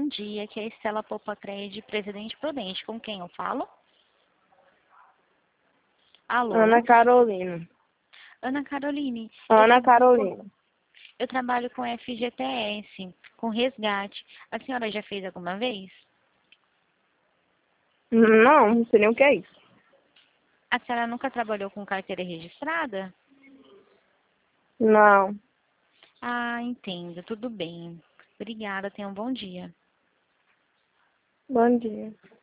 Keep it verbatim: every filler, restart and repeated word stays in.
dia, que é a Estela Popacred, Presidente Prudente. Com quem eu falo? Alô? Ana Carolina. Ana Caroline. Ana eu trabalho Carolina. com, eu trabalho com F G T S, com resgate. A senhora já fez alguma vez? Não, não sei nem o que é isso. A senhora nunca trabalhou com carteira registrada? Não. Ah, entendo. Tudo bem. Obrigada. Tenha um bom dia. Bom dia.